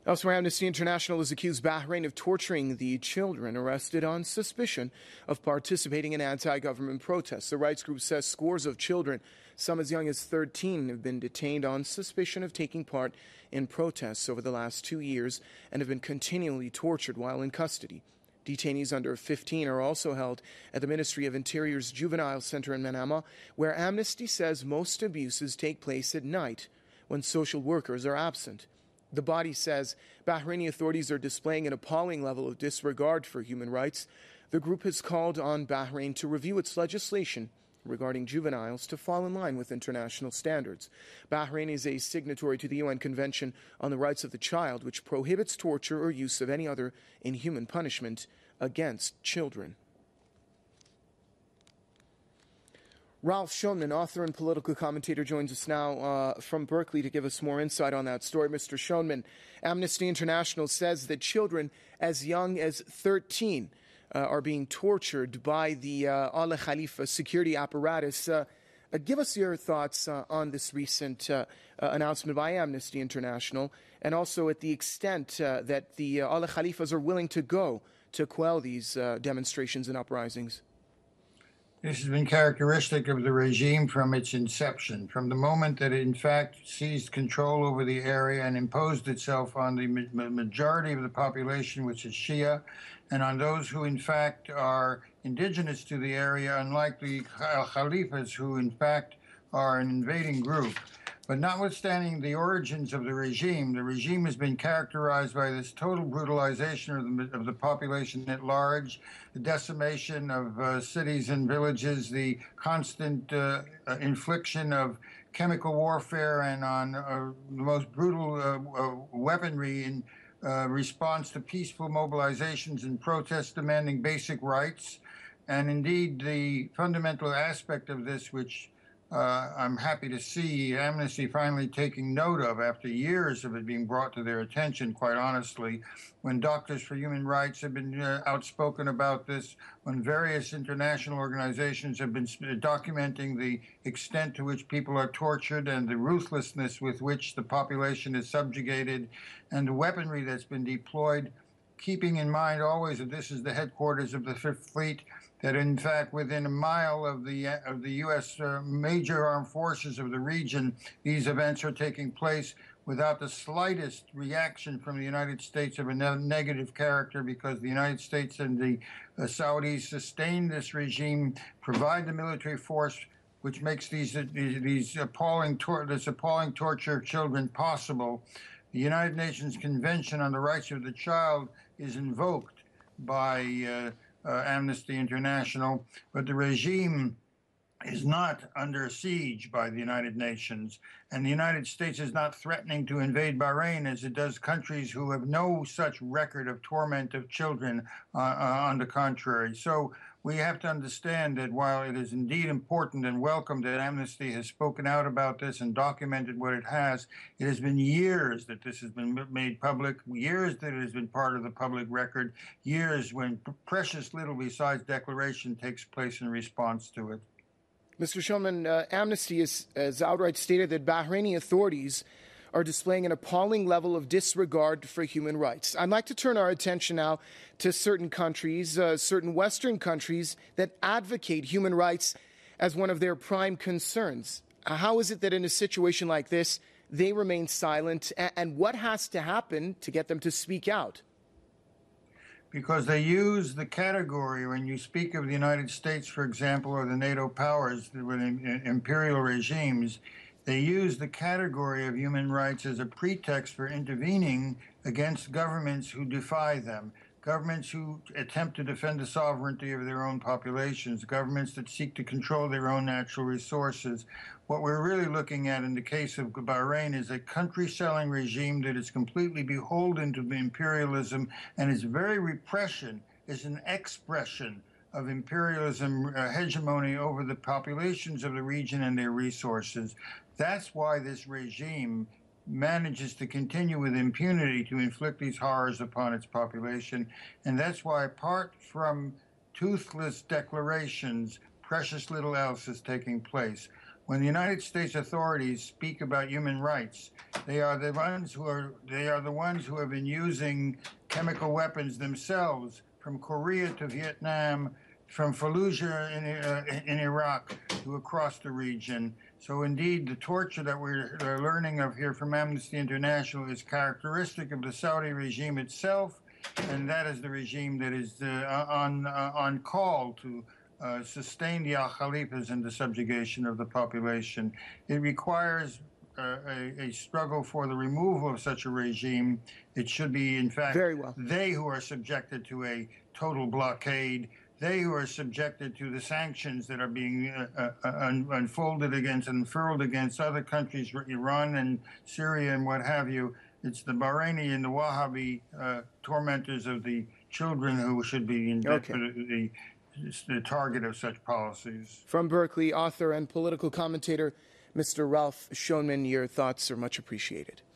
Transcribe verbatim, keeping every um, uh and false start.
Elsewhere, Amnesty International has accused Bahrain of torturing the children arrested on suspicion of participating in anti-government protests. The rights group says scores of children, some as young as thirteen, have been detained on suspicion of taking part in protests over the last two years and have been continually tortured while in custody. Detainees under fifteen are also held at the Ministry of Interior's Juvenile Center in Manama, where Amnesty says most abuses take place at night when social workers are absent. The body says Bahraini authorities are displaying an appalling level of disregard for human rights. The group has called on Bahrain to review its legislation regarding juveniles to fall in line with international standards. Bahrain is a signatory to the U N Convention on the Rights of the Child, which prohibits torture or use of any other inhuman punishment against children. Ralph Shulman, author and political commentator, joins us now uh, from Berkeley to give us more insight on that story. Mister Shulman, Amnesty International says that children as young as thirteen uh, are being tortured by the uh, Al Khalifa security apparatus. Uh, uh, give us your thoughts uh, on this recent uh, uh, announcement by Amnesty International, and also at the extent uh, that the uh, Al Khalifas are willing to go to quell these uh, demonstrations and uprisings. This has been characteristic of the regime from its inception, from the moment that it in fact seized control over the area and imposed itself on the ma- majority of the population, which is Shia, and on those who in fact are indigenous to the area, unlike the Khalifas, who in fact are an invading group. But notwithstanding the origins of the regime, the regime has been characterized by this total brutalization of the, of the population at large, the decimation of uh, cities and villages, the constant uh, uh, infliction of chemical warfare and on uh, the most brutal uh, uh, weaponry in uh, response to peaceful mobilizations and protests demanding basic rights. And indeed, the fundamental aspect of this, which Uh, I'm happy to see Amnesty finally taking note of after years of it being brought to their attention, quite honestly, when Doctors for Human Rights have been uh, outspoken about this, when various international organizations have been documenting the extent to which people are tortured and the ruthlessness with which the population is subjugated and the weaponry that's been deployed, keeping in mind always that this is the headquarters of the Fifth Fleet, that in fact within a mile of the of the U S uh, major armed forces of the region, these events are taking place without the slightest reaction from the United States of a ne- negative character, because the United States and the uh, Saudis sustain this regime, provide the military force which makes these uh, these, these appalling tor- this appalling torture of children possible. The United Nations Convention on the Rights of the Child is invoked by uh, Uh, Amnesty International, but the regime is not under siege by the United Nations, and the United States is not threatening to invade Bahrain as it does countries who have no such record of torment of children, uh, uh, on the contrary. So we have to understand that while it is indeed important and welcome that Amnesty has spoken out about this and documented what it has, it has been years that this has been made public, years that it has been part of the public record, years when precious little besides declaration takes place in response to it. Mister Shulman, uh, Amnesty has, has outright stated that Bahraini authorities are displaying an appalling level of disregard for human rights. I'd like to turn our attention now to certain countries, uh, certain Western countries that advocate human rights as one of their prime concerns. Uh, how is it that in a situation like this, they remain silent, and, and what has to happen to get them to speak out? Because they use the category, when you speak of the United States, for example, or the NATO powers, the imperial regimes, they use the category of human rights as a pretext for intervening against governments who defy them, governments who attempt to defend the sovereignty of their own populations, governments that seek to control their own natural resources. What we're really looking at in the case of Bahrain is a country-selling regime that is completely beholden to the imperialism, and its very repression is an expression of imperialism uh, hegemony over the populations of the region and their resources. That's why this regime manages to continue with impunity to inflict these horrors upon its population. And that's why, apart from toothless declarations, precious little else is taking place. When the United States authorities speak about human rights, they are the ones who are they are the ones who have been using chemical weapons themselves from Korea to Vietnam, from Fallujah in, uh, in Iraq to across the region. So indeed, the torture that we're uh, learning of here from Amnesty International is characteristic of the Saudi regime itself, and that is the regime that is uh, on uh, on call to Uh, sustain the al-Khalifas and the subjugation of the population. It requires uh, a, a struggle for the removal of such a regime. It should be, in fact, Very well. they who are subjected to a total blockade, they who are subjected to the sanctions that are being uh, uh, un unfolded against and unfurled against other countries, Iran and Syria and what have you. It's the Bahraini and the Wahhabi uh, tormentors of the children who should be in Okay. the It's the target of such policies. From Berkeley, author and political commentator Mister Ralph Schoenman, your thoughts are much appreciated.